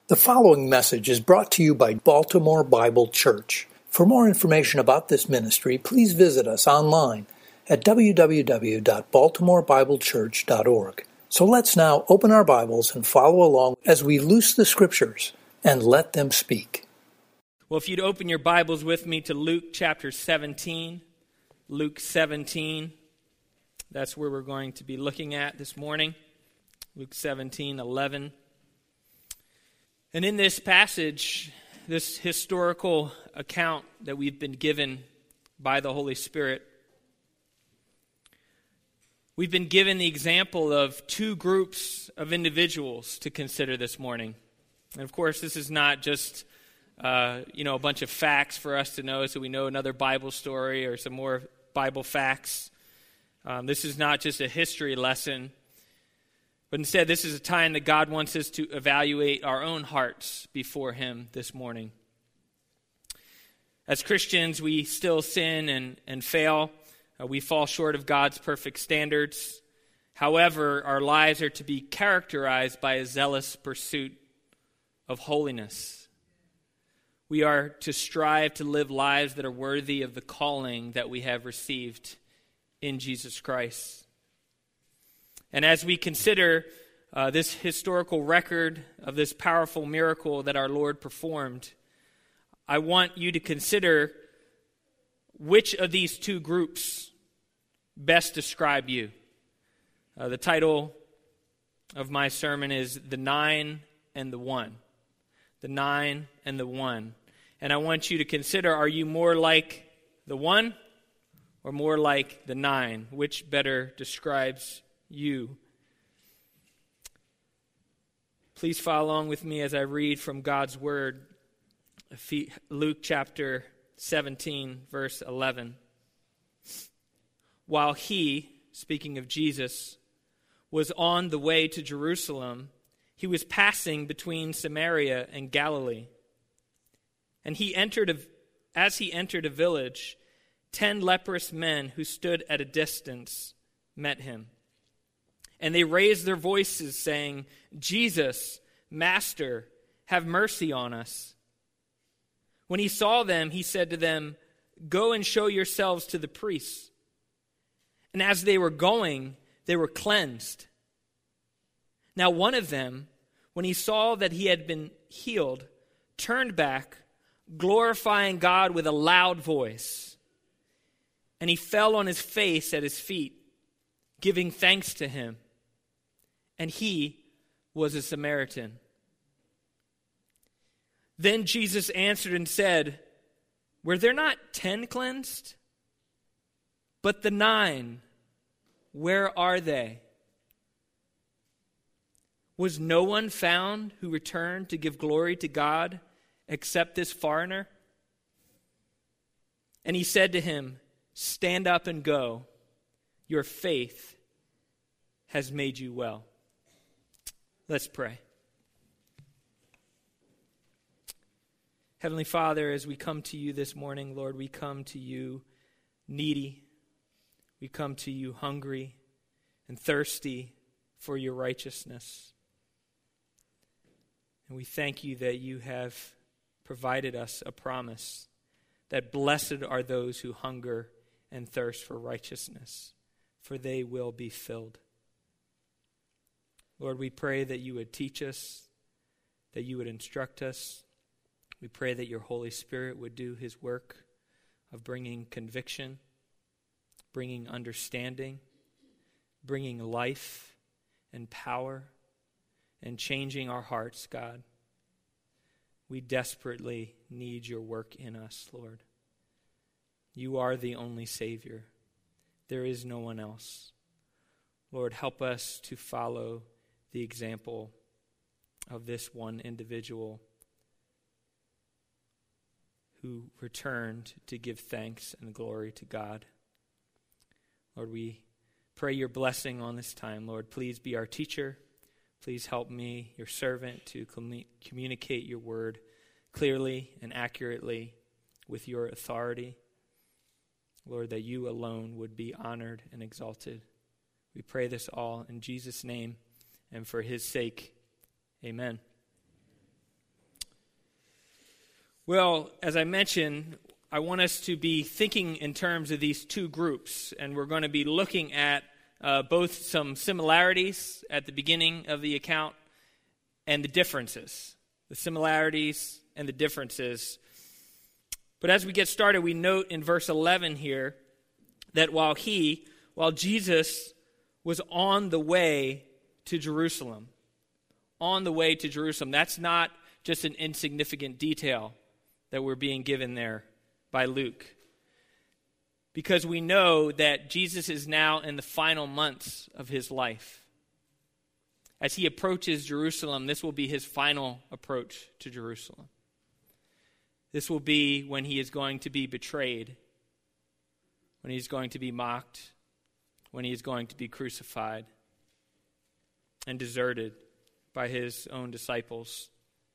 The following message is brought to you by Baltimore Bible Church. For more information about this ministry, please visit us online at www.baltimorebiblechurch.org. So let's now open our Bibles and follow along as we loose the Scriptures and let them speak. Well, if you'd open your Bibles with me to Luke chapter 17, Luke 17, that's where we're going to be looking at this morning, Luke 17:11. And in this passage, this historical account that we've been given by the Holy Spirit, we've been given the example of two groups of individuals to consider this morning. And of course, this is not just a bunch of facts for us to know so we know another Bible story or some more Bible facts. This is not just a history lesson. But instead, this is a time that God wants us to evaluate our own hearts before Him this morning. As Christians, we still sin and fail. We fall short of God's perfect standards. However, our lives are to be characterized by a zealous pursuit of holiness. We are to strive to live lives that are worthy of the calling that we have received in Jesus Christ. And as we consider this historical record of this powerful miracle that our Lord performed, I want you to consider which of these two groups best describe you. The title of my sermon is The Nine and the One. The Nine and the One. And I want you to consider, are you more like the one or more like the nine? Which better describes you? Please follow along with me as I read from God's Word, Luke chapter 17, verse 11. While he, speaking of Jesus, was on the way to Jerusalem, he was passing between Samaria and Galilee. And as he entered a village, 10 leprous men who stood at a distance met him. And they raised their voices, saying, "Jesus, Master, have mercy on us." When he saw them, he said to them, "Go and show yourselves to the priests." And as they were going, they were cleansed. Now one of them, when he saw that he had been healed, turned back, glorifying God with a loud voice. And he fell on his face at his feet, giving thanks to him. And he was a Samaritan. Then Jesus answered and said, "Were there not 10 cleansed? But the 9, where are they? Was no one found who returned to give glory to God except this foreigner?" And he said to him, "Stand up and go. Your faith has made you well." Let's pray. Heavenly Father, as we come to you this morning, Lord, we come to you needy. We come to you hungry and thirsty for your righteousness. And we thank you that you have provided us a promise that blessed are those who hunger and thirst for righteousness, for they will be filled. Lord, we pray that you would teach us, that you would instruct us. We pray that your Holy Spirit would do his work of bringing conviction, bringing understanding, bringing life and power, and changing our hearts, God. We desperately need your work in us, Lord. You are the only Savior. There is no one else. Lord, help us to follow the example of this one individual who returned to give thanks and glory to God. Lord, we pray your blessing on this time. Lord, please be our teacher. Please help me, your servant, to communicate your word clearly and accurately with your authority. Lord, that you alone would be honored and exalted. We pray this all in Jesus' name and for his sake. Amen. Well, as I mentioned, I want us to be thinking in terms of these two groups, and we're going to be looking at both some similarities at the beginning of the account and the differences, the similarities and the differences. But as we get started, we note in verse 11 here that while Jesus was on the way to Jerusalem, that's not just an insignificant detail that we're being given there by Luke. Because we know that Jesus is now in the final months of his life. As he approaches Jerusalem, this will be his final approach to Jerusalem. This will be when he is going to be betrayed, when he's going to be mocked, when he is going to be crucified and deserted by his own disciples.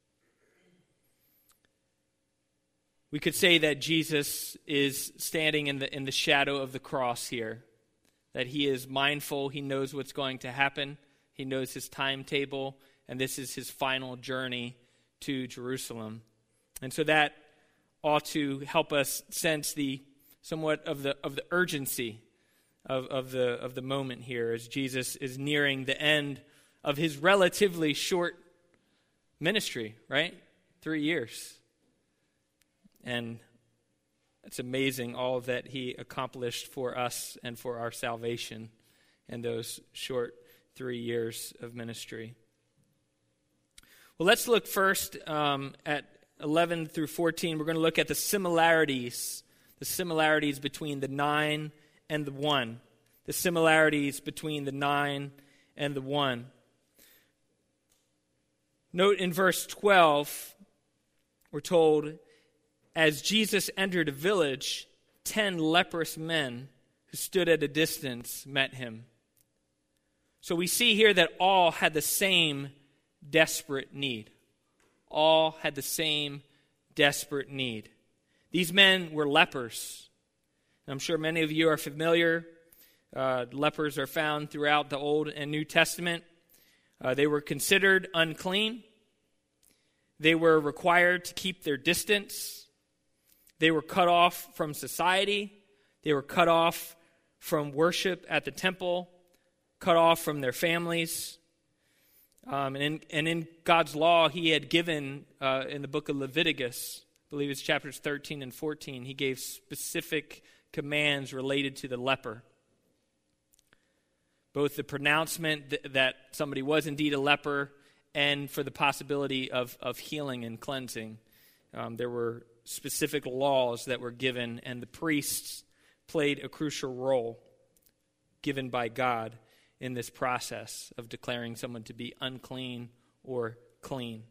We could say that Jesus is standing in the shadow of the cross here, that he is mindful, he knows what's going to happen, he knows his timetable, and this is his final journey to Jerusalem. And so that ought to help us sense the somewhat of the urgency of the moment here as Jesus is nearing the end of his relatively short ministry, right? 3 years. And it's amazing all that he accomplished for us and for our salvation in those short 3 years of ministry. Well, let's look first at 11 through 14. We're going to look at the similarities between the 9 and the 1. The similarities between the 9 and the 1. Note in verse 12, we're told, as Jesus entered a village, 10 leprous men who stood at a distance met him. So we see here that all had the same desperate need. All had the same desperate need. These men were lepers. I'm sure many of you are familiar. Lepers are found throughout the Old and New Testament. They were considered unclean. They were required to keep their distance. They were cut off from society. They were cut off from worship at the temple, cut off from their families. And in God's law, he had given, in the book of Leviticus, I believe it's chapters 13 and 14, he gave specific commands related to the leper. Both the pronouncement that somebody was indeed a leper and for the possibility of healing and cleansing. There were specific laws that were given, and the priests played a crucial role given by God in this process of declaring someone to be unclean or clean.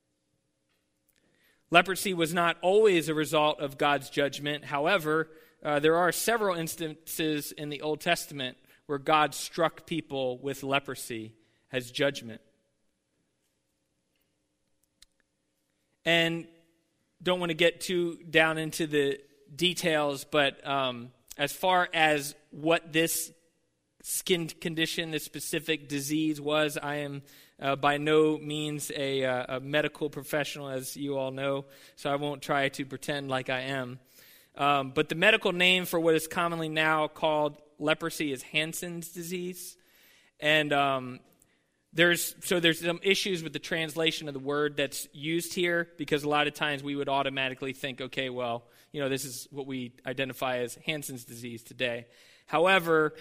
Leprosy was not always a result of God's judgment. However, there are several instances in the Old Testament where God struck people with leprosy as judgment. And don't want to get too down into the details, but as far as what this skin condition, this specific disease was, I am by no means a medical professional, as you all know, so I won't try to pretend like I am. But the medical name for what is commonly now called leprosy is Hansen's disease. And there's some issues with the translation of the word that's used here, because a lot of times we would automatically think, okay, well, this is what we identify as Hansen's disease today. However,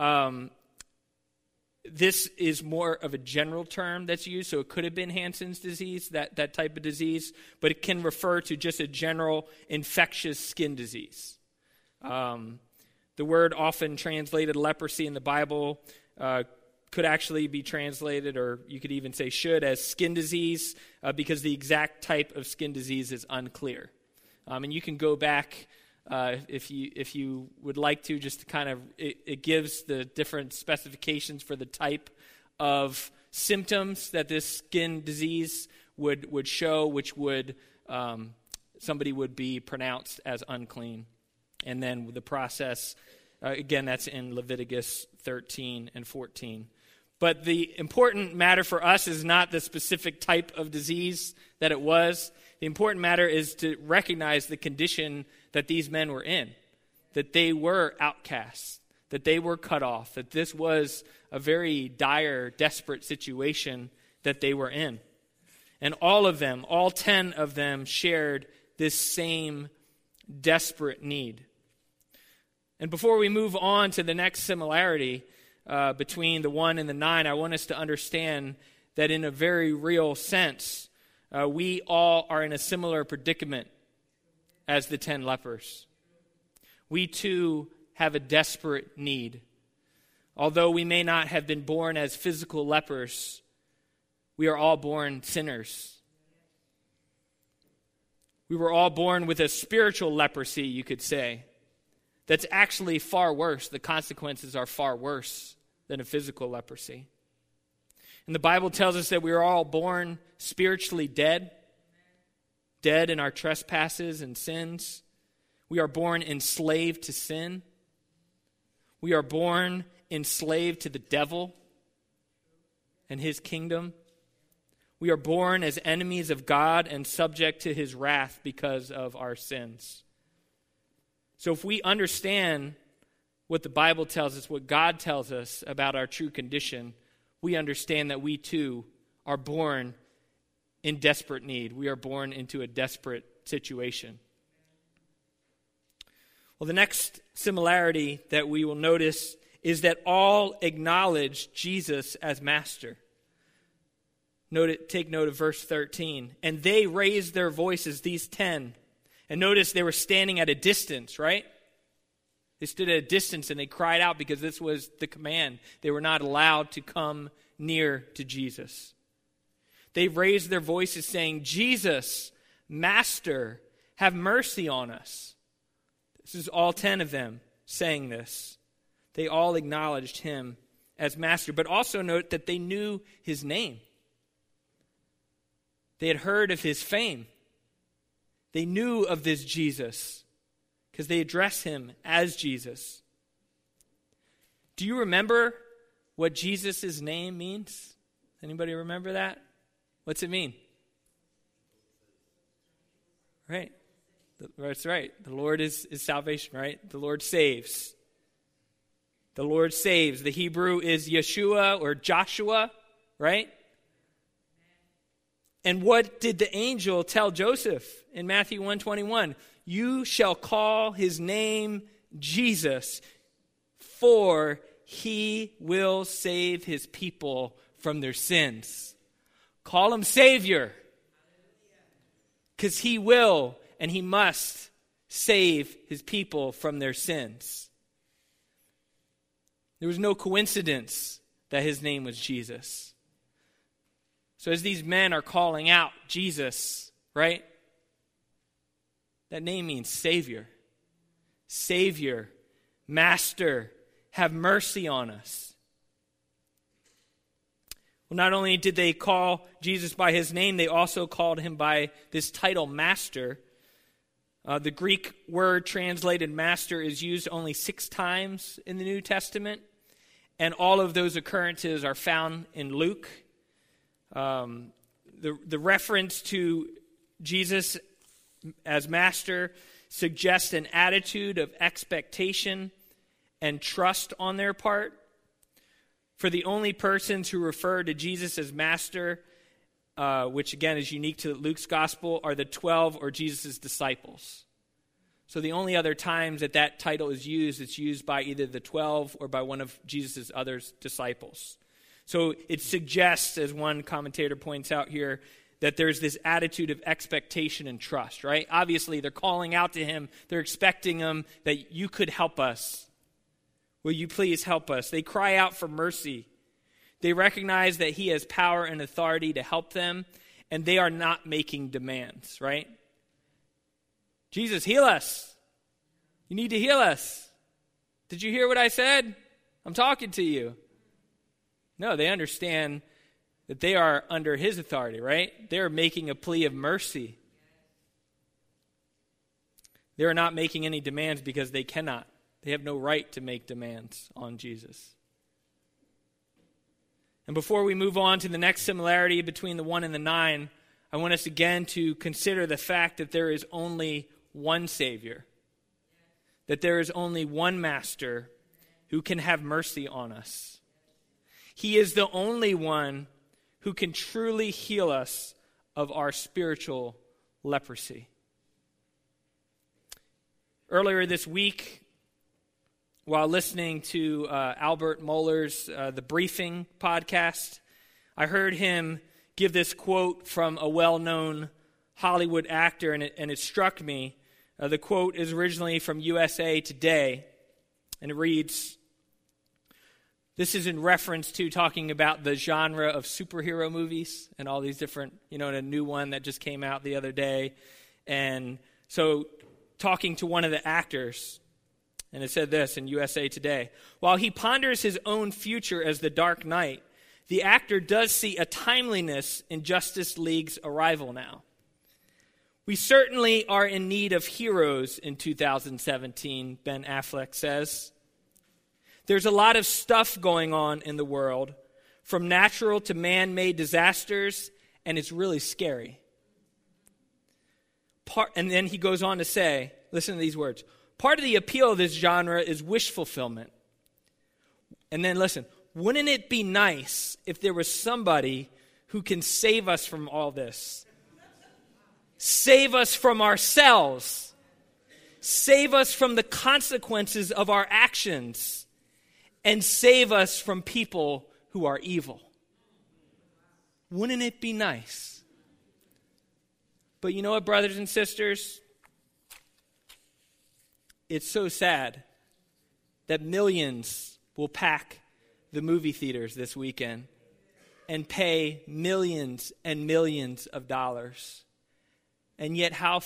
this is more of a general term that's used, so it could have been Hansen's disease, that type of disease, but it can refer to just a general infectious skin disease. The word often translated leprosy in the Bible could actually be translated, or you could even say should, as skin disease, because the exact type of skin disease is unclear. And you can go back if you would like to, just to kind of, it gives the different specifications for the type of symptoms that this skin disease would show, which would somebody would be pronounced as unclean. And then the process, again, that's in Leviticus 13 and 14. But the important matter for us is not the specific type of disease that it was. The important matter is to recognize the condition that these men were in, that they were outcasts, that they were cut off, that this was a very dire, desperate situation that they were in. And all of them, all 10 of them, shared this same desperate need. And before we move on to the next similarity between the 1 and the 9, I want us to understand that in a very real sense, we all are in a similar predicament as the 10 lepers. We too have a desperate need. Although we may not have been born as physical lepers, we are all born sinners. We were all born with a spiritual leprosy, you could say, that's actually far worse. The consequences are far worse than a physical leprosy. And the Bible tells us that we are all born spiritually dead in our trespasses and sins. We are born enslaved to sin. We are born enslaved to the devil and his kingdom. We are born as enemies of God and subject to his wrath because of our sins. So if we understand what the Bible tells us, what God tells us about our true condition, we understand that we too are born in desperate need. We are born into a desperate situation. Well, the next similarity that we will notice is that all acknowledge Jesus as master. Take note of verse 13. And they raised their voices, these 10. And notice they were standing at a distance, right? They stood at a distance and they cried out because this was the command. They were not allowed to come near to Jesus. They raised their voices saying, Jesus, Master, have mercy on us. This is all 10 of them saying this. They all acknowledged him as master, but also note that they knew his name. They had heard of his fame. They knew of this Jesus because they address him as Jesus. Do you remember what Jesus' name means? Anybody remember that? What's it mean? Right. That's right. The Lord is salvation, right? The Lord saves. The Lord saves. The Hebrew is Yeshua or Joshua, right? And what did the angel tell Joseph in Matthew 1:21? You shall call his name Jesus, for he will save his people from their sins. Call him Savior, because he will and he must save his people from their sins. There was no coincidence that his name was Jesus. So as these men are calling out Jesus, right? That name means Savior. Savior, Master, have mercy on us. Well, not only did they call Jesus by his name, they also called him by this title, Master. The Greek word translated Master is used only 6 times in the New Testament, and all of those occurrences are found in Luke. The reference to Jesus as master suggests an attitude of expectation and trust on their part. For the only persons who refer to Jesus as master, which again is unique to Luke's gospel, are the 12 or Jesus' disciples. So the only other times that that title is used, it's used by either the 12 or by one of Jesus' other disciples. So it suggests, as one commentator points out here, that there's this attitude of expectation and trust, right? Obviously, they're calling out to him. They're expecting him that you could help us. Will you please help us? They cry out for mercy. They recognize that he has power and authority to help them, and they are not making demands, right? Jesus, heal us. You need to heal us. Did you hear what I said? I'm talking to you. No, they understand that they are under his authority, right? They're making a plea of mercy. They're not making any demands because they cannot. They have no right to make demands on Jesus. And before we move on to the next similarity between the 1 and the 9, I want us again to consider the fact that there is only one Savior, that there is only one Master who can have mercy on us. He is the only one who can truly heal us of our spiritual leprosy. Earlier this week, while listening to Albert Mohler's The Briefing podcast, I heard him give this quote from a well-known Hollywood actor, and it struck me. The quote is originally from USA Today, and it reads, this is in reference to talking about the genre of superhero movies and all these different, and a new one that just came out the other day. And so talking to one of the actors, and it said this in USA Today, while he ponders his own future as the Dark Knight, the actor does see a timeliness in Justice League's arrival now. We certainly are in need of heroes in 2017, Ben Affleck says. There's a lot of stuff going on in the world, from natural to man-made disasters, and it's really scary. And then he goes on to say, listen to these words, part of the appeal of this genre is wish fulfillment. And then listen, wouldn't it be nice if there was somebody who can save us from all this? Save us from ourselves. Save us from the consequences of our actions. And save us from people who are evil. Wouldn't it be nice? But you know what, brothers and sisters? It's so sad that millions will pack the movie theaters this weekend and pay millions and millions of dollars. And yet how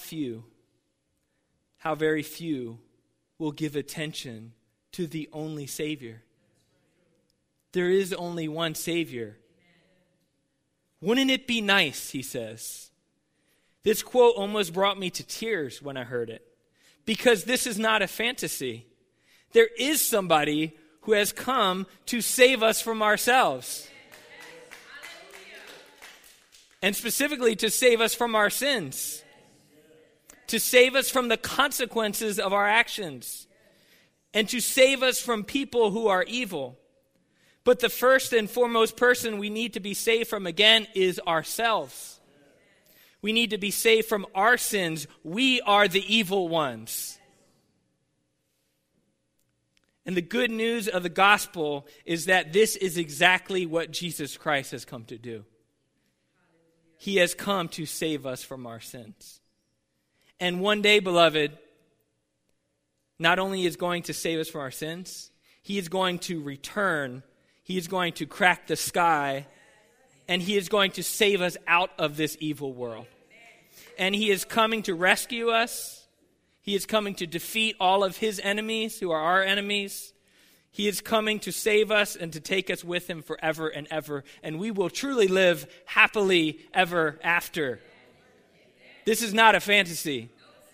very few will give attention to the only Savior. There is only one Savior. Wouldn't it be nice, he says. This quote almost brought me to tears when I heard it, because this is not a fantasy. There is somebody who has come to save us from ourselves. And specifically to save us from our sins. To save us from the consequences of our actions. And to save us from people who are evil. But the first and foremost person we need to be saved from again is ourselves. We need to be saved from our sins. We are the evil ones. And the good news of the gospel is that this is exactly what Jesus Christ has come to do. He has come to save us from our sins. And one day, beloved, not only is going to save us from our sins, he is going to return. He is going to crack the sky, and he is going to save us out of this evil world. And he is coming to rescue us. He is coming to defeat all of his enemies who are our enemies. He is coming to save us and to take us with him forever and ever. And we will truly live happily ever after. This is not a fantasy.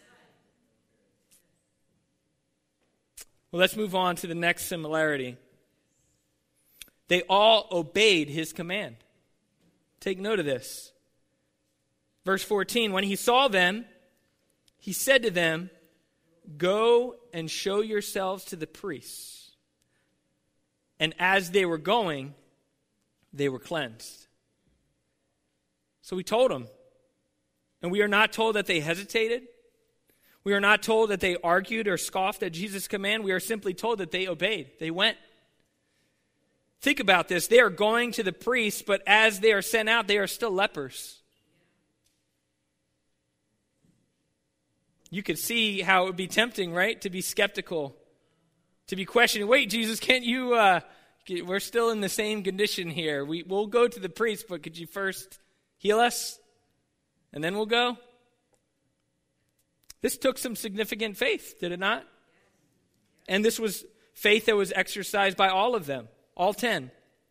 Well, let's move on to the next similarity. They all obeyed his command. Take note of this. Verse 14, when he saw them, he said to them, go and show yourselves to the priests. And as they were going, they were cleansed. So we told them. And we are not told that they hesitated. We are not told that they argued or scoffed at Jesus' command. We are simply told that they obeyed. They went. Think about this. They are going to the priests, but as they are sent out, they are still lepers. You could see how it would be tempting, right? To be skeptical, to be questioning, wait, Jesus, can't you, we're still in the same condition here. We'll go to the priest, but could you first heal us? And then we'll go? This took some significant faith, did it not? And this was faith that was exercised by all of them, all 10.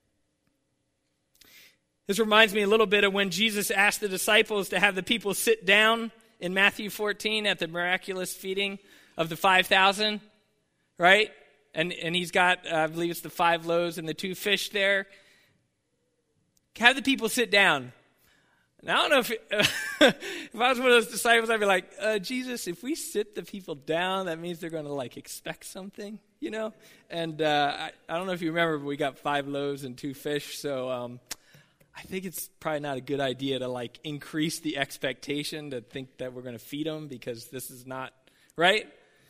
This reminds me a little bit of when Jesus asked the disciples to have the people sit down in Matthew 14 at the miraculous feeding of the 5,000, right? And he's got, I believe it's the 5 loaves and the 2 fish there. have the people sit down. And I don't know if if I was one of those disciples, I'd be like, Jesus, if we sit the people down, that means they're going to like expect something, you know? And I don't know if you remember, but we got 5 loaves and 2 fish. So I think it's probably not a good idea to like increase the expectation to think that we're going to feed them, because this is not, right?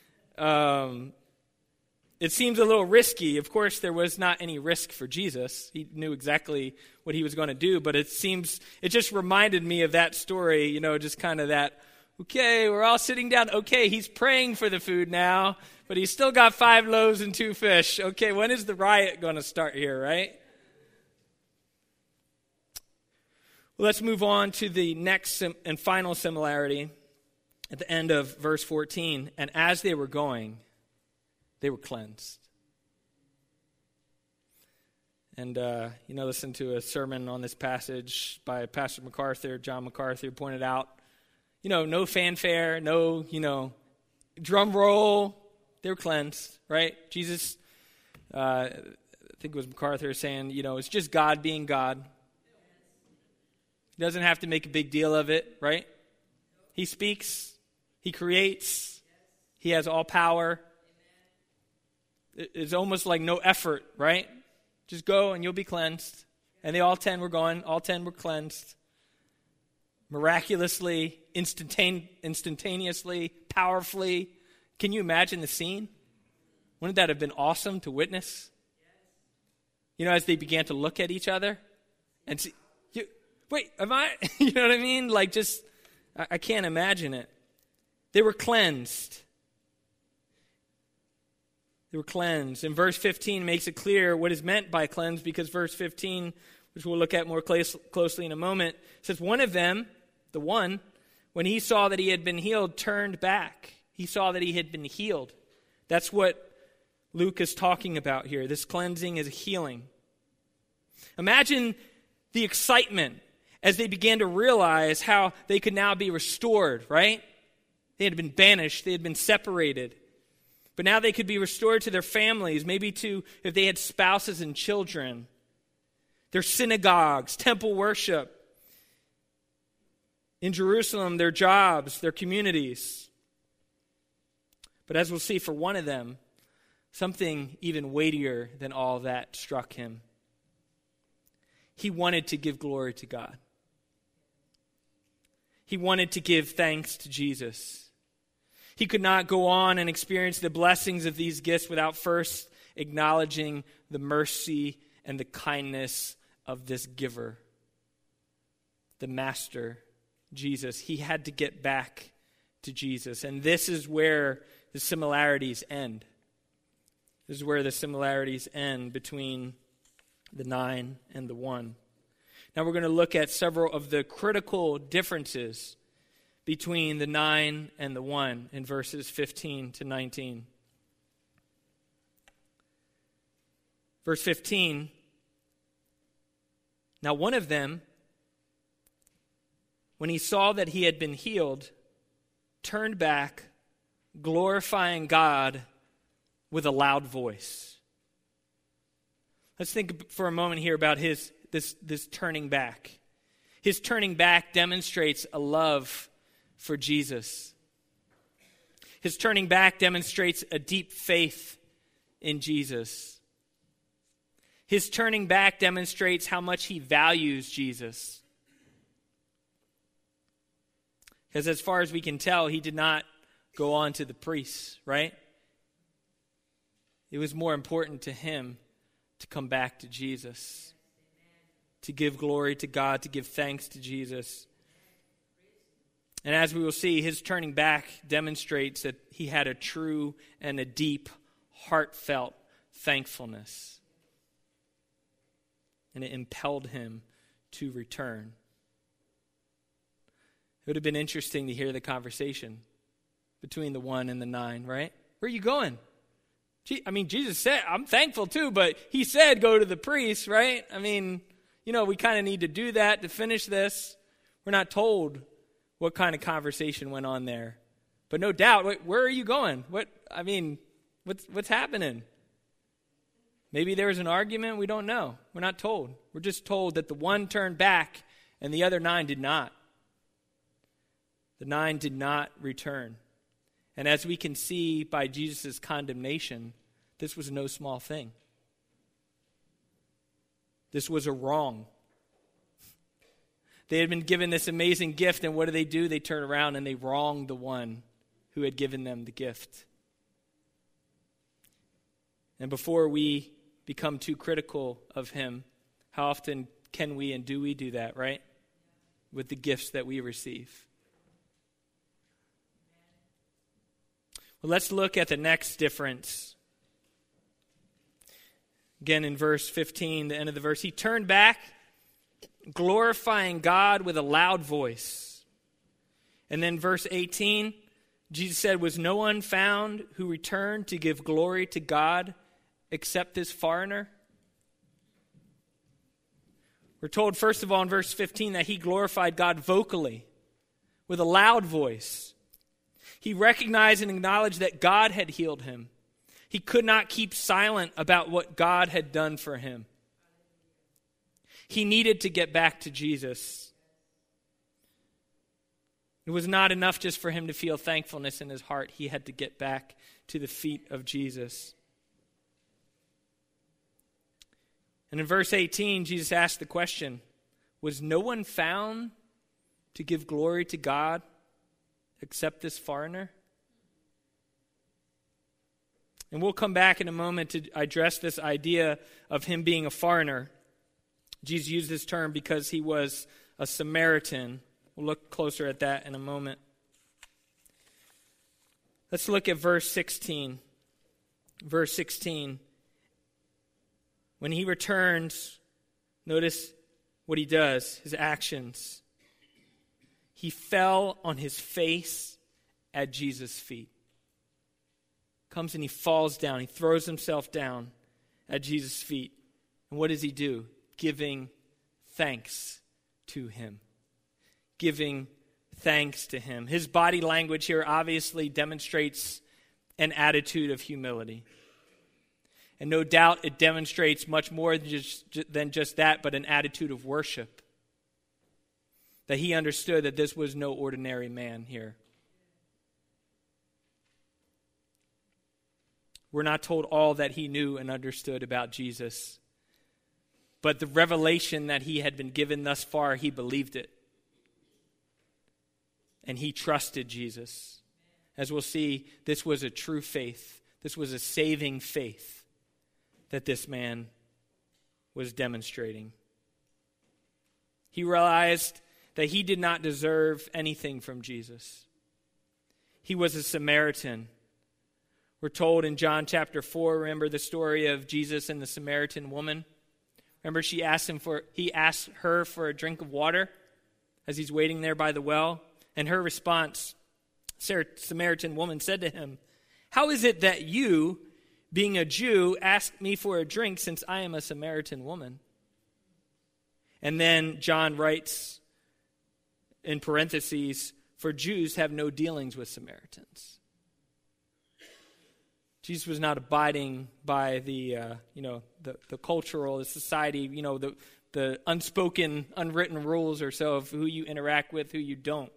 It seems a little risky. Of course, there was not any risk for Jesus. He knew exactly what he was going to do, but it just reminded me of that story, you know, just kind of that, okay, we're all sitting down. Okay, he's praying for the food now, but he's still got 5 loaves and 2 fish. Okay, when is the riot going to start here, right? Well, let's move on to the next and final similarity at the end of verse 14. And as they were going, they were cleansed. And, listen to a sermon on this passage by Pastor MacArthur, John MacArthur, pointed out, no fanfare, no, drum roll. They were cleansed, right? Jesus, I think it was MacArthur saying, it's just God being God. He doesn't have to make a big deal of it, right? He speaks. He creates. He has all power. It's almost like no effort, right? Just go and you'll be cleansed. And all 10 were going. All 10 were cleansed. Miraculously, instantaneously, powerfully. Can you imagine the scene? Wouldn't that have been awesome to witness? As they began to look at each other and see, wait, am I? You know what I mean? Like just, I can't imagine it. They were cleansed. They were cleansed. And verse 15 makes it clear what is meant by cleansed, because verse 15, which we'll look at more closely in a moment, says one of them, the one, when he saw that he had been healed, turned back. He saw that he had been healed. That's what Luke is talking about here. This cleansing is a healing. Imagine the excitement as they began to realize how they could now be restored, right? They had been banished. They had been separated. But now they could be restored to their families, maybe to, if they had spouses and children, their synagogues, temple worship. In Jerusalem, their jobs, their communities. But as we'll see, for one of them, something even weightier than all that struck him. He wanted to give glory to God. He wanted to give thanks to Jesus. He could not go on and experience the blessings of these gifts without first acknowledging the mercy and the kindness of this giver, the Master, Jesus. He had to get back to Jesus. And this is where the similarities end. This is where the similarities end between the 9 and the 1. Now we're going to look at several of the critical differences between the 9 and the 1 in verses 15 to 19. Verse 15, now one of them, when he saw that he had been healed, turned back, glorifying God with a loud voice. Let's think for a moment here about this turning back. His turning back demonstrates a love for Jesus. His turning back demonstrates a deep faith in Jesus. His turning back demonstrates how much he values Jesus. Because as far as we can tell, he did not go on to the priests, right? It was more important to him to come back to Jesus, to give glory to God, to give thanks to Jesus. And as we will see, his turning back demonstrates that he had a true and a deep, heartfelt thankfulness. And it impelled him to return. It would have been interesting to hear the conversation between the 1 and the 9, right? Where are you going? Jesus said, I'm thankful too, but he said go to the priest, right? We kind of need to do that to finish this. We're not told what kind of conversation went on there. But no doubt, where are you going? What's happening? Maybe there was an argument. We don't know. We're not told. We're just told that the one turned back and the other 9 did not. The 9 did not return. And as we can see by Jesus' condemnation, this was no small thing. This was a wrong. They had been given this amazing gift, and what do? They turn around and they wrong the one who had given them the gift. And before we become too critical of him, how often can we and do we do that, right? With the gifts that we receive. Well, let's look at the next difference. Again, in verse 15, the end of the verse, he turned back, glorifying God with a loud voice. And then verse 18, Jesus said, was no one found who returned to give glory to God except this foreigner? We're told, first of all, in verse 15, that he glorified God vocally, with a loud voice. He recognized and acknowledged that God had healed him. He could not keep silent about what God had done for him. He needed to get back to Jesus. It was not enough just for him to feel thankfulness in his heart. He had to get back to the feet of Jesus. And in verse 18, Jesus asked the question, was no one found to give glory to God except this foreigner? And we'll come back in a moment to address this idea of him being a foreigner. Jesus used this term because he was a Samaritan. We'll look closer at that in a moment. Let's look at verse 16. Verse 16. When he returns, notice what he does, his actions. He fell on his face at Jesus' feet. Comes and he falls down. He throws himself down at Jesus' feet. And what does he do? Giving thanks to him. Giving thanks to him. His body language here obviously demonstrates an attitude of humility. And no doubt it demonstrates much more than just that, but an attitude of worship. That he understood that this was no ordinary man here. We're not told all that he knew and understood about Jesus. But the revelation that he had been given thus far, he believed it. And he trusted Jesus. As we'll see, this was a true faith. This was a saving faith that this man was demonstrating. He realized that he did not deserve anything from Jesus. He was a Samaritan. We're told in John chapter 4, remember the story of Jesus and the Samaritan woman? Remember he asked her for a drink of water as he's waiting there by the well? And her response, Samaritan woman said to him, how is it that you, being a Jew, ask me for a drink since I am a Samaritan woman? And then John writes in parentheses, for Jews have no dealings with Samaritans. Jesus was not abiding by the cultural, the society, the unspoken, unwritten rules or so of who you interact with, who you don't.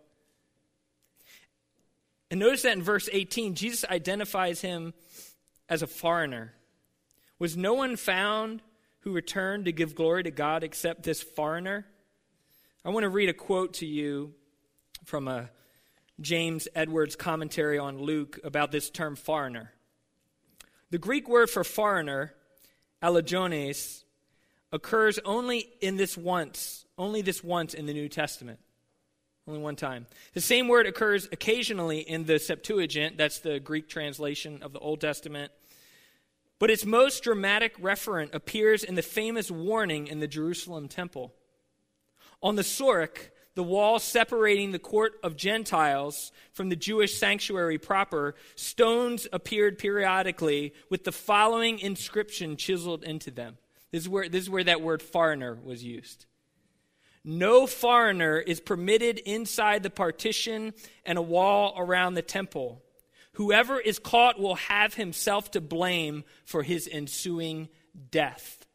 And notice that in verse 18, Jesus identifies him as a foreigner. Was no one found who returned to give glory to God except this foreigner? I want to read a quote to you from a James Edwards commentary on Luke about this term foreigner. The Greek word for foreigner, allogenes, occurs only this once in the New Testament. Only one time. The same word occurs occasionally in the Septuagint, that's the Greek translation of the Old Testament. But its most dramatic referent appears in the famous warning in the Jerusalem temple. On the Sorek, the wall separating the court of Gentiles from the Jewish sanctuary proper, stones appeared periodically with the following inscription chiseled into them. This is where that word foreigner was used. No foreigner is permitted inside the partition and a wall around the temple. Whoever is caught will have himself to blame for his ensuing death.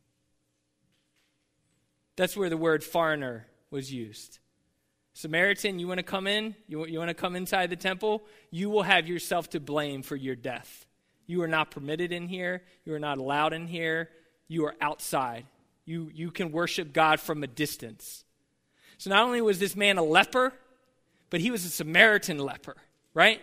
That's where the word foreigner was used. Samaritan, you want to come in? You want to come inside the temple? You will have yourself to blame for your death. You are not permitted in here. You are not allowed in here. You are outside. You can worship God from a distance. So not only was this man a leper, but he was a Samaritan leper, right?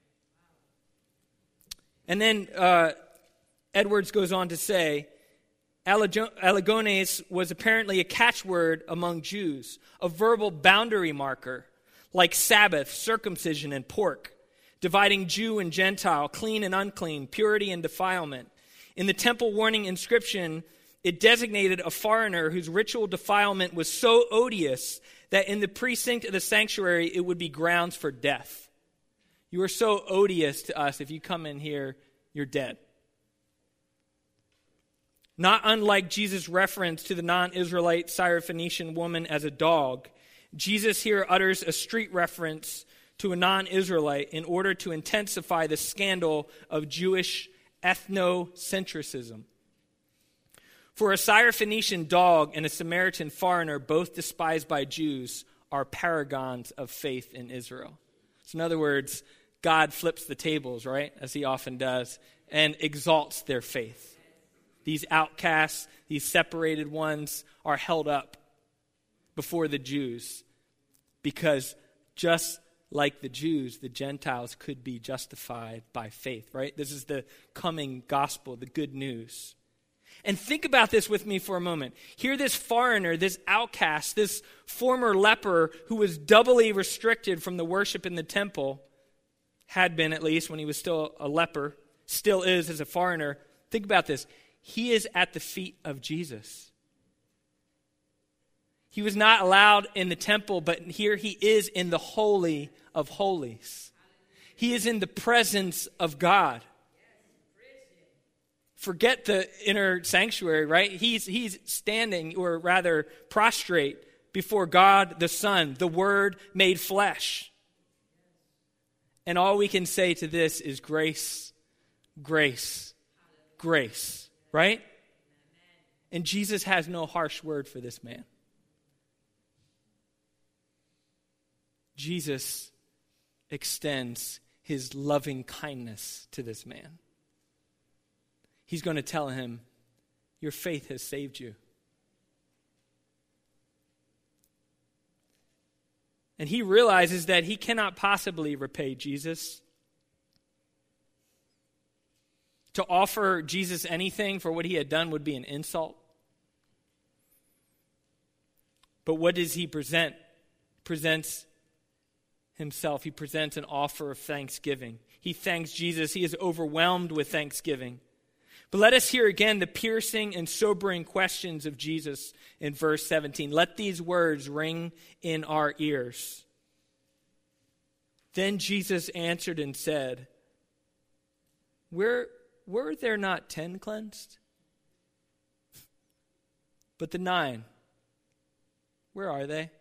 And then Edwards goes on to say, Allegones was apparently a catchword among Jews, a verbal boundary marker, like Sabbath, circumcision, and pork, dividing Jew and Gentile, clean and unclean, purity and defilement. In the temple warning inscription, it designated a foreigner whose ritual defilement was so odious that in the precinct of the sanctuary, it would be grounds for death. You are so odious to us, if you come in here, you're dead. Not unlike Jesus' reference to the non-Israelite Syrophoenician woman as a dog, Jesus here utters a street reference to a non-Israelite in order to intensify the scandal of Jewish ethnocentrism. For a Syrophoenician dog and a Samaritan foreigner, both despised by Jews, are paragons of faith in Israel. So in other words, God flips the tables, right, as he often does, and exalts their faith. These outcasts, these separated ones are held up before the Jews because just like the Jews, the Gentiles could be justified by faith, right? This is the coming gospel, the good news. And think about this with me for a moment. Here this foreigner, this outcast, this former leper who was doubly restricted from the worship in the temple, had been at least when he was still a leper, still is as a foreigner. Think about this. He is at the feet of Jesus. He was not allowed in the temple, but here he is in the Holy of Holies. He is in the presence of God. Forget the inner sanctuary, right? He's standing, or rather prostrate, before God the Son, the Word made flesh. And all we can say to this is grace, grace, grace. Right? And Jesus has no harsh word for this man. Jesus extends his loving kindness to this man. He's going to tell him, your faith has saved you. And he realizes that he cannot possibly repay Jesus. To offer Jesus anything for what he had done would be an insult. But what does he present? He presents himself. He presents an offer of thanksgiving. He thanks Jesus. He is overwhelmed with thanksgiving. But let us hear again the piercing and sobering questions of Jesus in verse 17. Let these words ring in our ears. Then Jesus answered and said, Were there not 10 cleansed? But the 9, where are they?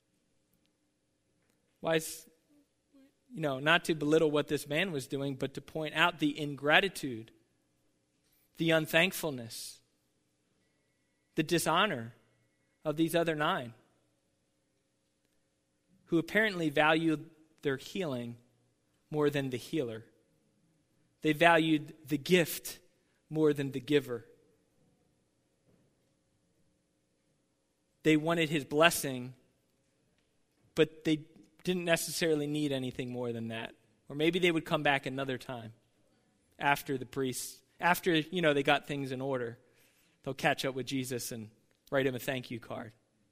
Why, not to belittle what this man was doing, but to point out the ingratitude, the unthankfulness, the dishonor of these other 9, who apparently valued their healing more than the healer. They valued the gift more than the giver. They wanted his blessing, but they didn't necessarily need anything more than that. Or maybe they would come back another time after the priests, after, they got things in order. They'll catch up with Jesus and write him a thank you card.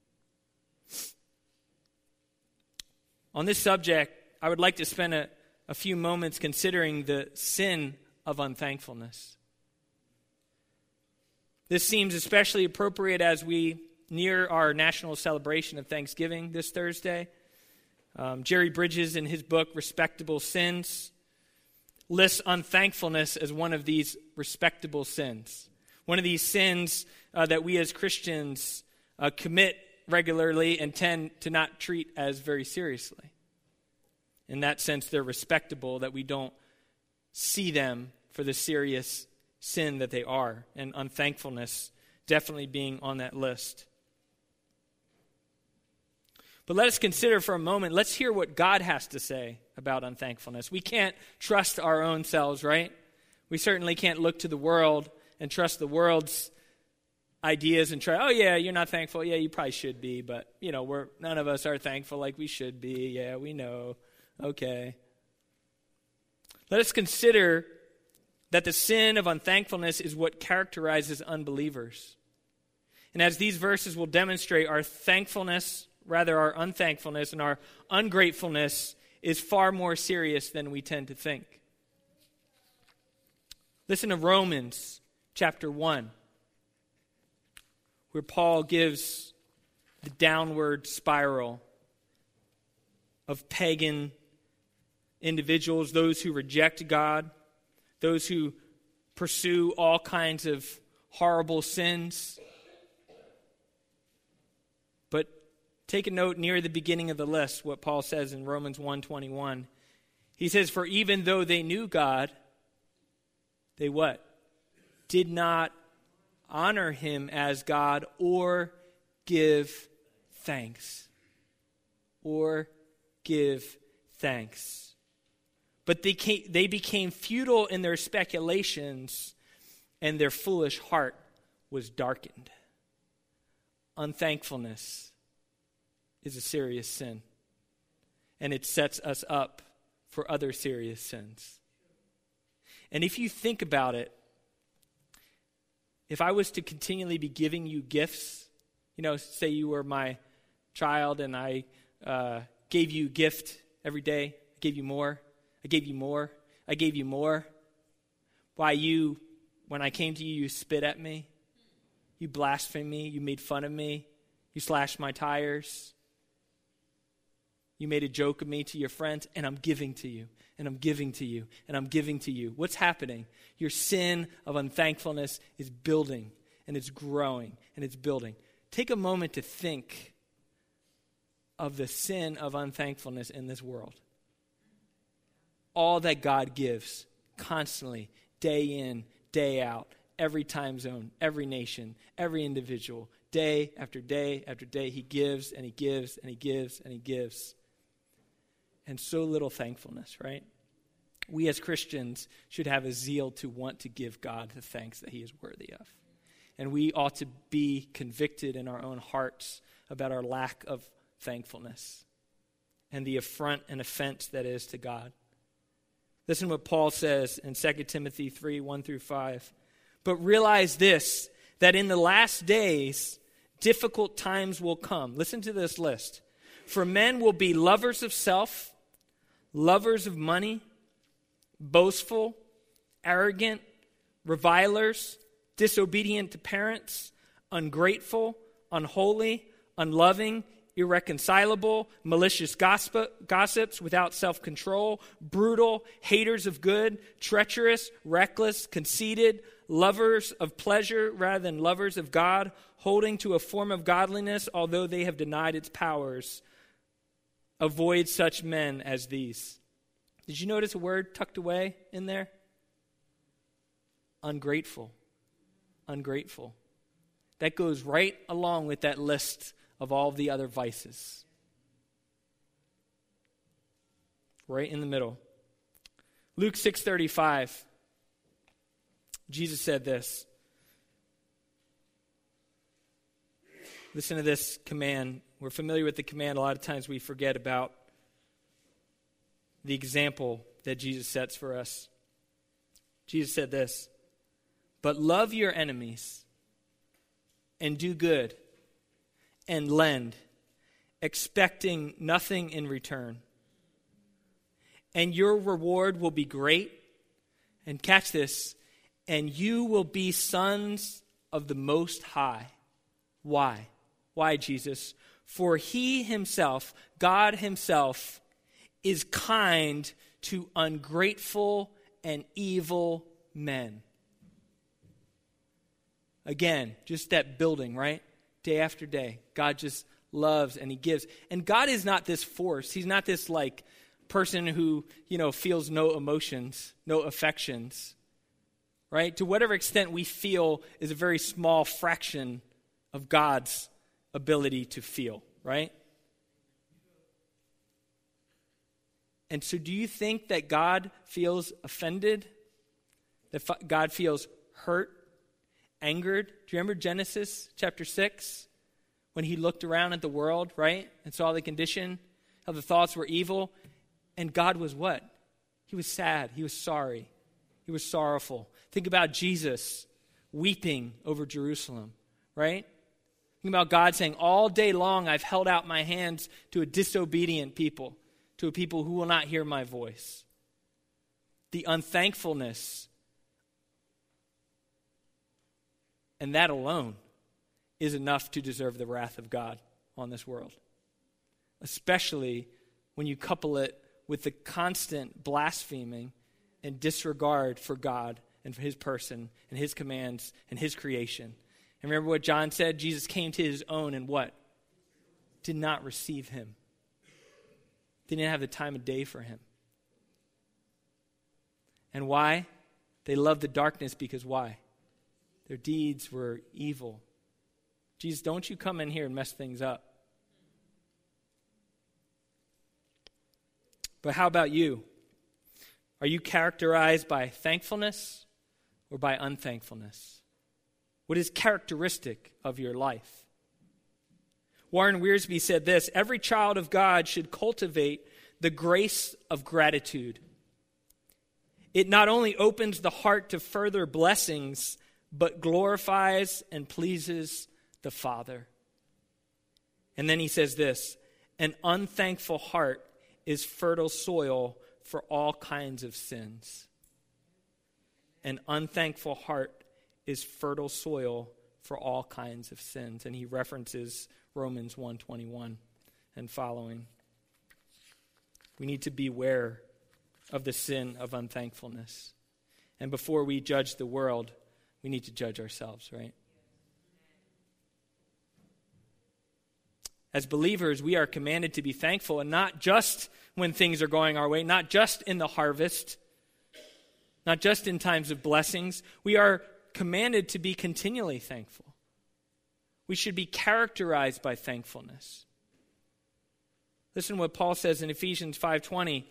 On this subject, I would like to spend a few moments considering the sin of unthankfulness. This seems especially appropriate as we near our national celebration of Thanksgiving this Thursday. Jerry Bridges, in his book, Respectable Sins, lists unthankfulness as one of these respectable sins. One of these sins that we as Christians commit regularly and tend to not treat as very seriously. In that sense, they're respectable, that we don't see them for the serious sin that they are, and unthankfulness definitely being on that list. But let us consider for a moment, let's hear what God has to say about unthankfulness. We can't trust our own selves, right? We certainly can't look to the world and trust the world's ideas and try, oh yeah, you're not thankful. Yeah, you probably should be, but none of us are thankful like we should be. Yeah, we know. Okay. Let us consider that the sin of unthankfulness is what characterizes unbelievers. And as these verses will demonstrate, our unthankfulness and our ungratefulness is far more serious than we tend to think. Listen to Romans chapter 1, where Paul gives the downward spiral of pagan individuals, those who reject God, those who pursue all kinds of horrible sins. But take a note near the beginning of the list, what Paul says in Romans 1:21. He says, for even though they knew God, they what? Did not honor him as God or give thanks. Or give thanks. But they became futile in their speculations, and their foolish heart was darkened. Unthankfulness is a serious sin, and it sets us up for other serious sins. And if you think about it, if I was to continually be giving you gifts, say you were my child and I gave you a gift every day, I gave you more, I gave you more, I gave you more. Why when I came to you, you spit at me, you blasphemed me, you made fun of me, you slashed my tires, you made a joke of me to your friends, and I'm giving to you, and I'm giving to you, and I'm giving to you. What's happening? Your sin of unthankfulness is building, and it's growing, and it's building. Take a moment to think of the sin of unthankfulness in this world. All that God gives constantly, day in, day out, every time zone, every nation, every individual, day after day after day, he gives and he gives and he gives and he gives. And so little thankfulness, right? We as Christians should have a zeal to want to give God the thanks that he is worthy of. And we ought to be convicted in our own hearts about our lack of thankfulness and the affront and offense that is to God. Listen to what Paul says in 2 Timothy 3, 1-5. But realize this, that in the last days, difficult times will come. Listen to this list. For men will be lovers of self, lovers of money, boastful, arrogant, revilers, disobedient to parents, ungrateful, unholy, unloving, irreconcilable, malicious gossips without self-control, brutal, haters of good, treacherous, reckless, conceited, lovers of pleasure rather than lovers of God, holding to a form of godliness although they have denied its powers. Avoid such men as these. Did you notice a word tucked away in there? Ungrateful. Ungrateful. That goes right along with that list of all the other vices. Right in the middle. Luke 6:35. Jesus said this. Listen to this command. We're familiar with the command. A lot of times we forget about the example that Jesus sets for us. Jesus said this, but love your enemies and do good and lend, expecting nothing in return. And your reward will be great. And catch this, and you will be sons of the Most High. Why? Why, Jesus? For he himself, God himself, is kind to ungrateful and evil men. Again, just that building, right? Day after day. God just loves and he gives. And God is not this force. He's not this person who, feels no emotions, no affections. right? To whatever extent we feel is a very small fraction of God's ability to feel, right? And so do you think that God feels offended? That God feels hurt, angered? Do you remember Genesis chapter 6? When he looked around at the world, right? And saw the condition, how the thoughts were evil. And God was what? He was sad. He was sorry. He was sorrowful. Think about Jesus weeping over Jerusalem, right? Think about God saying, all day long I've held out my hands to a disobedient people, to a people who will not hear my voice. The unthankfulness, and that alone is enough to deserve the wrath of God on this world. Especially when you couple it with the constant blaspheming and disregard for God and for his person and his commands and his creation. And remember what John said? Jesus came to his own and what? Did not receive him. Didn't have the time of day for him. And why? They loved the darkness because why? Their deeds were evil. Jesus, don't you come in here and mess things up. But how about you? Are you characterized by thankfulness or by unthankfulness? What is characteristic of your life? Warren Wiersbe said this: every child of God should cultivate the grace of gratitude. It not only opens the heart to further blessings, but glorifies and pleases the Father. And then he says this: an unthankful heart is fertile soil for all kinds of sins. An unthankful heart is fertile soil for all kinds of sins. And he references Romans 1:21 and following. We need to beware of the sin of unthankfulness. And before we judge the world, we need to judge ourselves, right? As believers, we are commanded to be thankful, and not just when things are going our way, not just in the harvest, not just in times of blessings. We are commanded to be continually thankful. We should be characterized by thankfulness. Listen to what Paul says in Ephesians 5:20.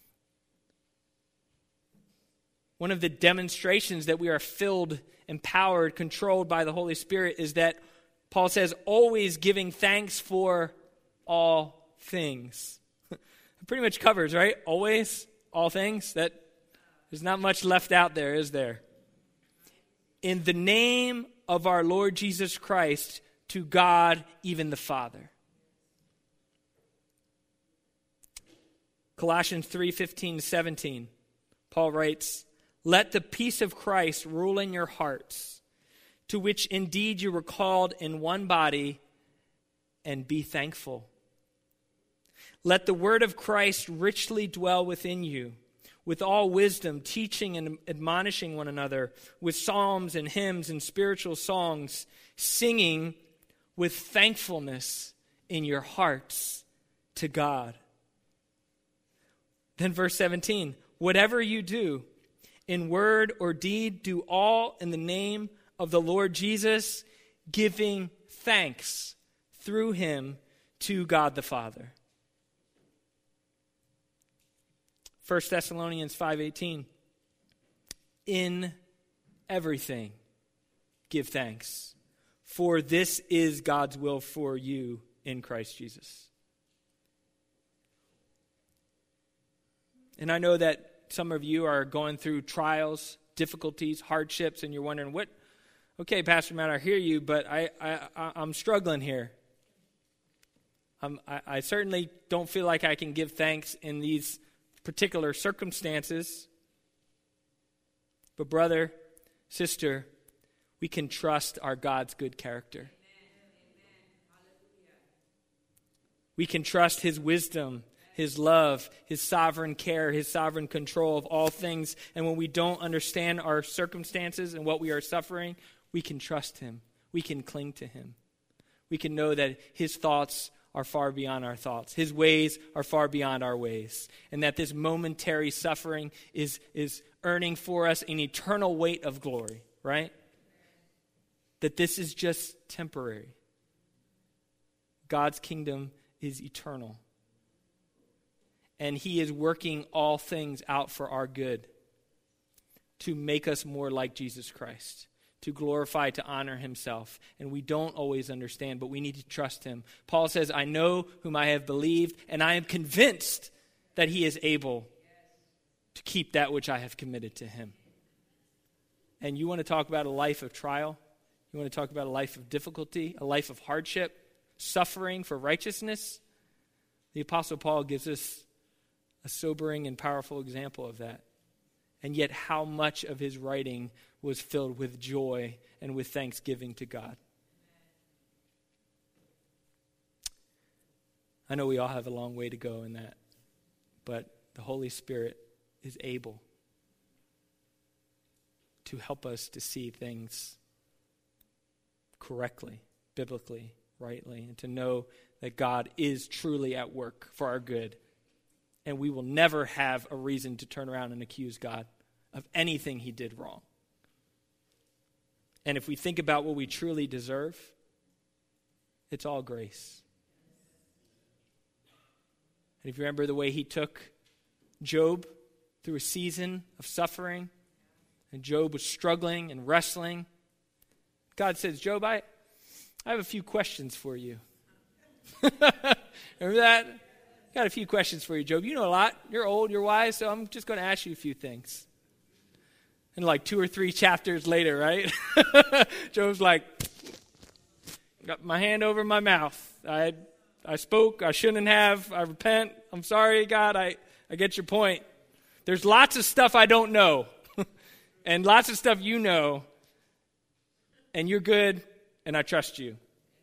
One of the demonstrations that we are filled, empowered, controlled by the Holy Spirit is that Paul says, always giving thanks for all things. It pretty much covers, right? Always, all things. That there's not much left out there, is there? In the name of our Lord Jesus Christ, to God, even the Father. Colossians 3:15-17, Paul writes, let the peace of Christ rule in your hearts, to which indeed you were called in one body, and be thankful. Let the word of Christ richly dwell within you, with all wisdom, teaching and admonishing one another, with psalms and hymns and spiritual songs, singing with thankfulness in your hearts to God. Then verse 17, whatever you do, in word or deed, do all in the name of the Lord Jesus, giving thanks through him to God the Father. 1 Thessalonians 5:18, in everything give thanks, for this is God's will for you in Christ Jesus. And I know that some of you are going through trials, difficulties, hardships, and you're wondering, okay, Pastor Matt, I hear you, but I'm struggling here. I certainly don't feel like I can give thanks in these particular circumstances. But brother, sister, we can trust our God's good character. We can trust his wisdom, his love, his sovereign care, his sovereign control of all things. And when we don't understand our circumstances and what we are suffering, we can trust him. We can cling to him. We can know that his thoughts are far beyond our thoughts. His ways are far beyond our ways. And that this momentary suffering is earning for us an eternal weight of glory, right? That this is just temporary. God's kingdom is eternal. And he is working all things out for our good to make us more like Jesus Christ, to glorify, to honor himself. And we don't always understand, but we need to trust him. Paul says, I know whom I have believed, and I am convinced that he is able to keep that which I have committed to him. And you want to talk about a life of trial? You want to talk about a life of difficulty, a life of hardship, suffering for righteousness? The Apostle Paul gives us a sobering and powerful example of that. And yet how much of his writing was filled with joy and with thanksgiving to God. I know we all have a long way to go in that, but the Holy Spirit is able to help us to see things correctly, biblically, rightly, and to know that God is truly at work for our good. And we will never have a reason to turn around and accuse God of anything he did wrong. And if we think about what we truly deserve, it's all grace. And if you remember the way he took Job through a season of suffering, and Job was struggling and wrestling, God says, Job, I have a few questions for you. Remember that? Got a few questions for you, Job. You know a lot. You're old, you're wise, so I'm just going to ask you a few things. And like 2 or 3 chapters later, right? Job's like, got my hand over my mouth. I spoke, I shouldn't have. I repent. I'm sorry, God. I get your point. There's lots of stuff I don't know. And lots of stuff you know. And you're good, and I trust you.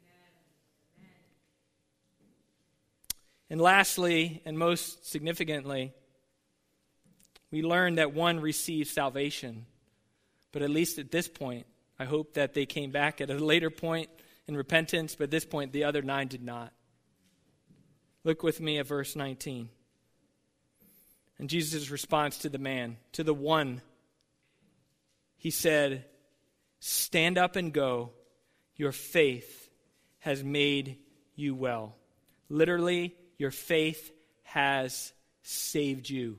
And lastly, and most significantly, we learn that one received salvation. But at least at this point, I hope that they came back at a later point in repentance, but at this point, the other 9 did not. Look with me at verse 19. And Jesus' response to the man, to the one, he said, stand up and go. Your faith has made you well. Literally, your faith has saved you.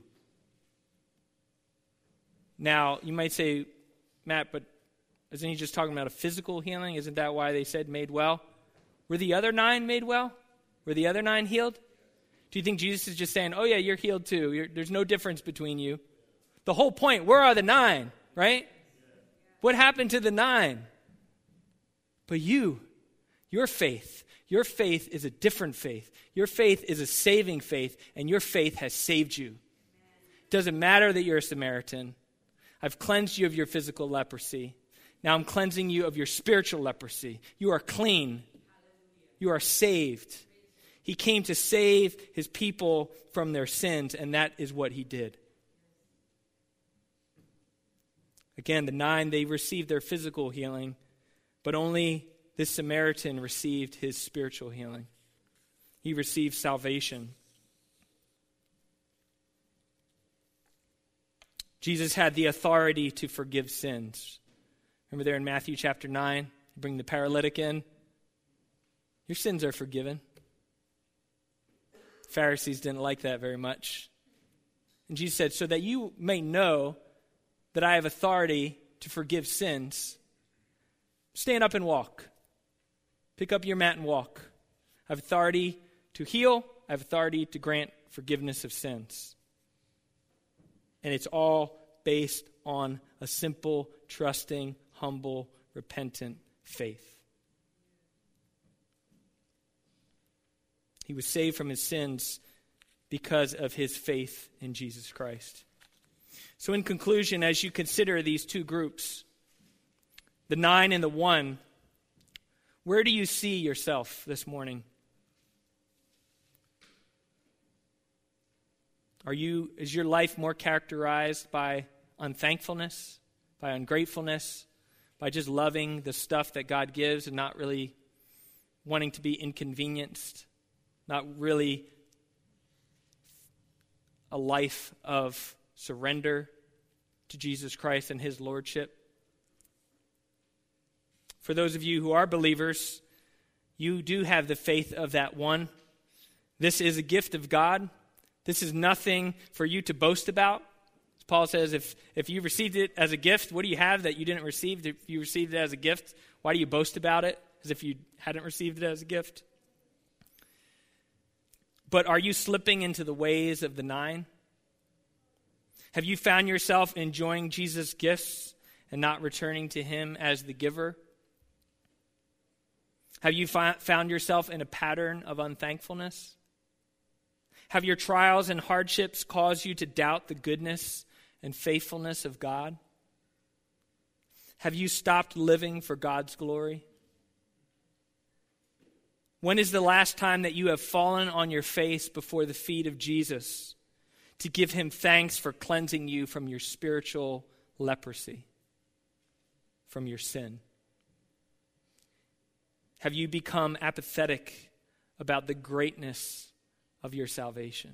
Now, you might say, Matt, but isn't he just talking about a physical healing? Isn't that why they said made well? Were the other 9 made well? Were the other 9 healed? Do you think Jesus is just saying, oh yeah, you're healed too. There's no difference between you. The whole point, where are the 9, right? What happened to the 9? But your faith is a different faith. Your faith is a saving faith, and your faith has saved you. It doesn't matter that you're a Samaritan. I've cleansed you of your physical leprosy. Now I'm cleansing you of your spiritual leprosy. You are clean. You are saved. He came to save his people from their sins, and that is what he did. Again, the 9, they received their physical healing, but only this Samaritan received his spiritual healing. He received salvation. Jesus had the authority to forgive sins. Remember there in Matthew chapter 9, you bring the paralytic in. Your sins are forgiven. Pharisees didn't like that very much. And Jesus said, so that you may know that I have authority to forgive sins, stand up and walk. Pick up your mat and walk. I have authority to heal. I have authority to grant forgiveness of sins. And it's all based on a simple, trusting, humble, repentant faith. He was saved from his sins because of his faith in Jesus Christ. So in conclusion, as you consider these 2 groups, the 9 and the 1, where do you see yourself this morning? Is your life more characterized by unthankfulness, by ungratefulness, by just loving the stuff that God gives and not really wanting to be inconvenienced not really a life of surrender to Jesus Christ and his lordship. For those of you who are believers, you do have the faith of that one. This is a gift of God. This is nothing for you to boast about. As Paul says, if you received it as a gift, what do you have that you didn't receive? If you received it as a gift, why do you boast about it as if you hadn't received it as a gift? But are you slipping into the ways of the nine? Have you found yourself enjoying Jesus' gifts and not returning to him as the giver? Have you found yourself in a pattern of unthankfulness? Have your trials and hardships caused you to doubt the goodness and faithfulness of God? Have you stopped living for God's glory? When is the last time that you have fallen on your face before the feet of Jesus to give him thanks for cleansing you from your spiritual leprosy, from your sin? Have you become apathetic about the greatness of your salvation?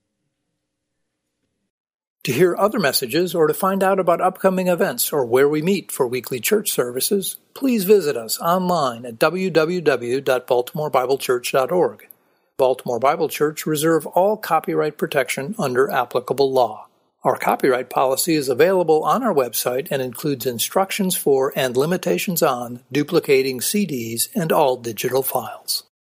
To hear other messages or to find out about upcoming events or where we meet for weekly church services, please visit us online at www.baltimorebiblechurch.org. Baltimore Bible Church reserve all copyright protection under applicable law. Our copyright policy is available on our website and includes instructions for and limitations on duplicating CDs and all digital files.